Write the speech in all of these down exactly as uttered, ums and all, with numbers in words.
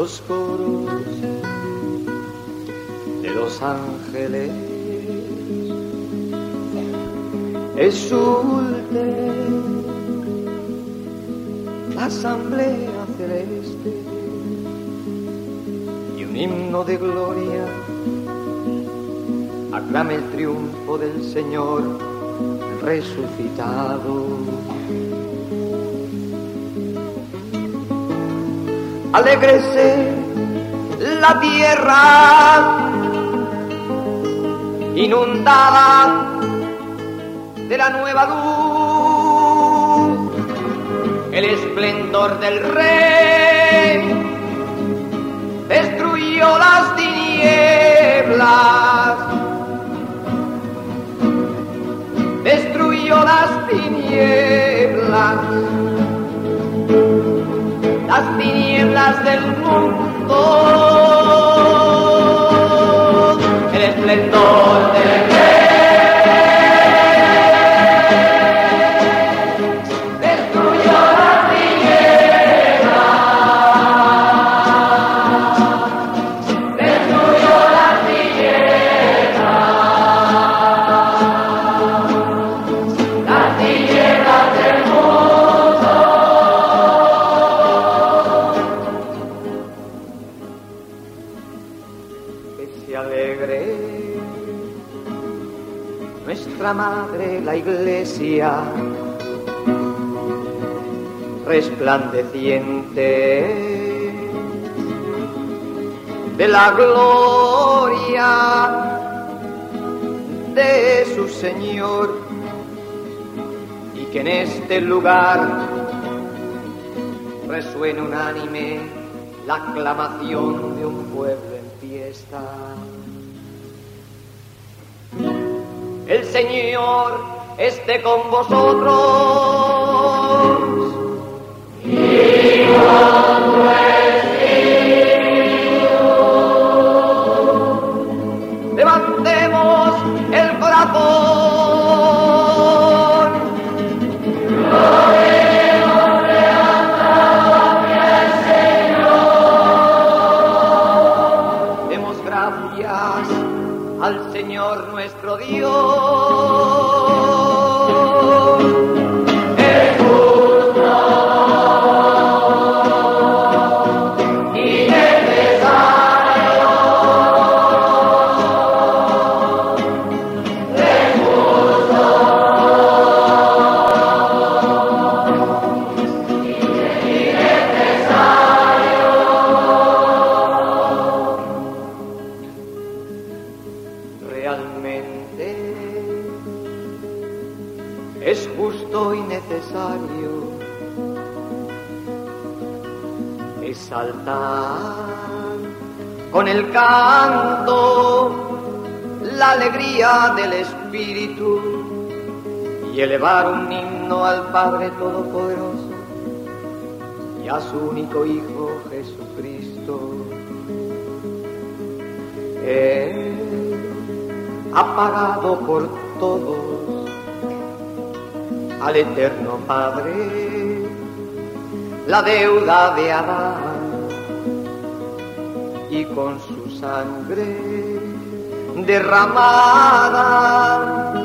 los coros de los ángeles exulte la asamblea celeste y un himno de gloria aclame el triunfo del Señor resucitado. Alégrese la tierra inundada de la nueva luz, el esplendor del Rey destruyó las tinieblas, destruyó las tinieblas, las tinieblas del mundo, el esplendor del Rey. Nuestra madre, la Iglesia, resplandeciente de la gloria de su Señor, y que en este lugar resuene unánime la aclamación de un pueblo en fiesta. El Señor esté con vosotros y con tu espíritu. Levantemos el corazón. Lo hemos levantado hacia el Señor. Demos gracias al Señor nuestro Dios. Es justo y necesario, es justo y necesario. Realmente es justo y necesario exaltar con el canto la alegría del Espíritu y elevar un himno al Padre Todopoderoso y a su único Hijo Jesucristo. Él ha pagado por todos al eterno Padre la deuda de Adán, y con su sangre derramada,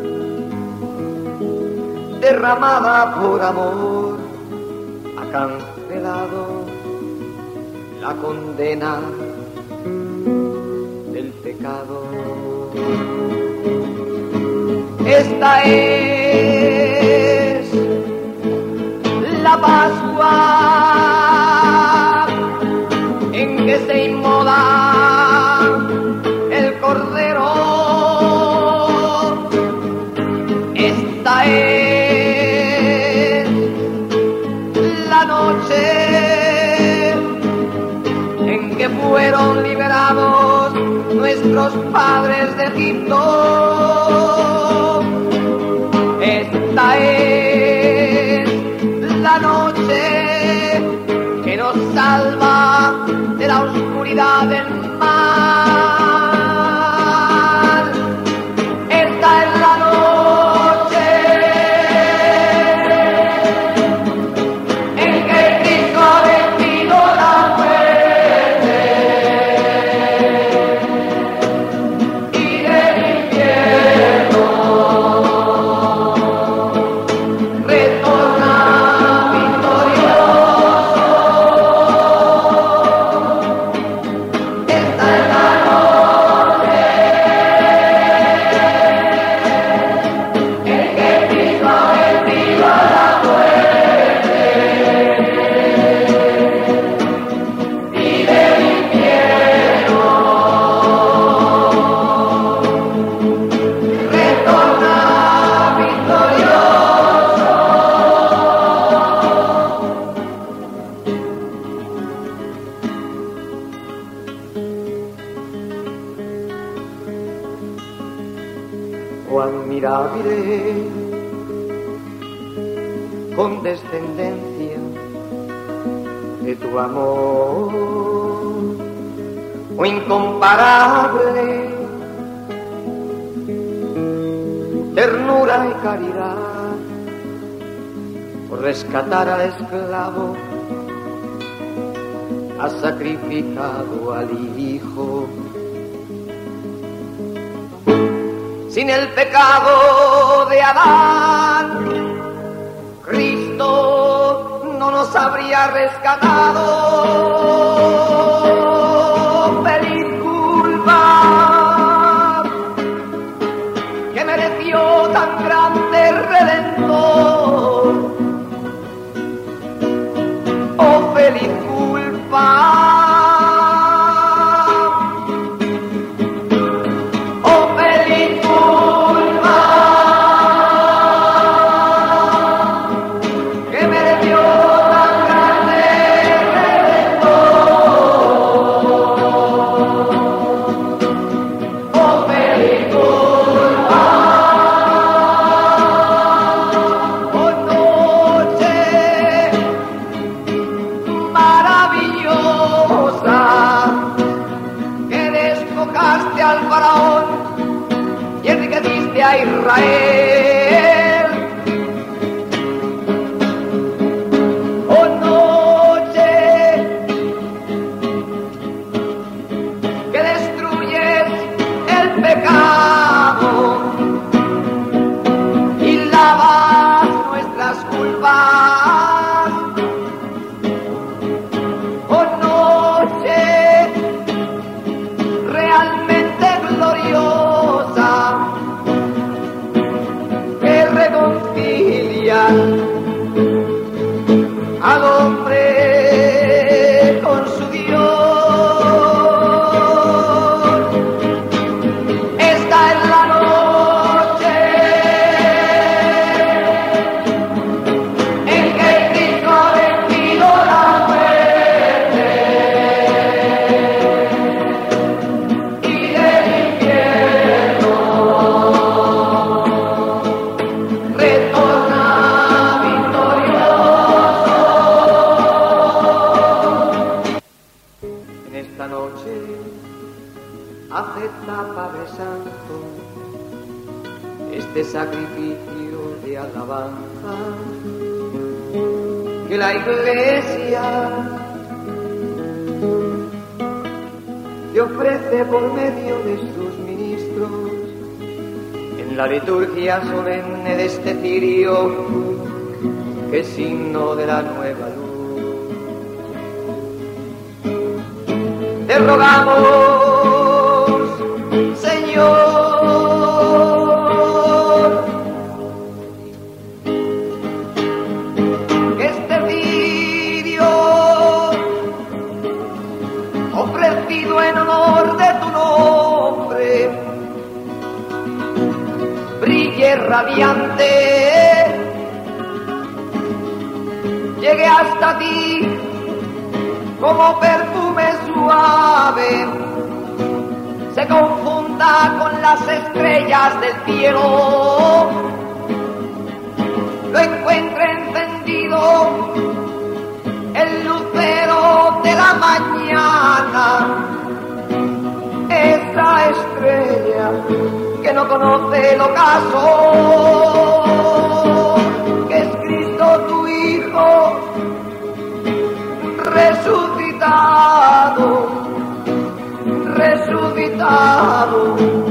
derramada por amor, ha cancelado la condena del pecado. Esta es la Pascua en que se inmola el Cordero. Esta es la noche en que fueron liberados nuestros padres de Egipto. Esta es la noche que nos salva de la oscuridad reflejo admirable, condescendencia de tu amor, oh incomparable ternura y caridad, por rescatar al esclavo has sacrificado al hijo. Sin el pecado de Adán, Cristo no nos habría rescatado. Feliz culpa que mereció tan grande Redentor. Oh, feliz culpa. Al faraón y enriqueciste a Israel. Oh noche que destruyes el pecado y lavas nuestras culpas. Oh noche realmente gloriosa que reconcilia al hombre con su Dios. Esta es la noche en que Cristo ha vencido la muerte y del infierno retorna victorioso. En esta noche acepta, Padre Santo, este sacrificio de alabanza que la Iglesia te ofrece por medio de sus ministros en la liturgia solemne de este cirio, que es signo de la nueva luz. Te rogamos, Señor, que este cirio ofrecido en honor de tu nombre brille radiante, llegue hasta ti como perfume suave, se confunda con las estrellas del cielo, lo encuentre encendido el lucero de la mañana, esa estrella que no conoce el ocaso, que es Cristo tu Hijo resucitado, resucitado.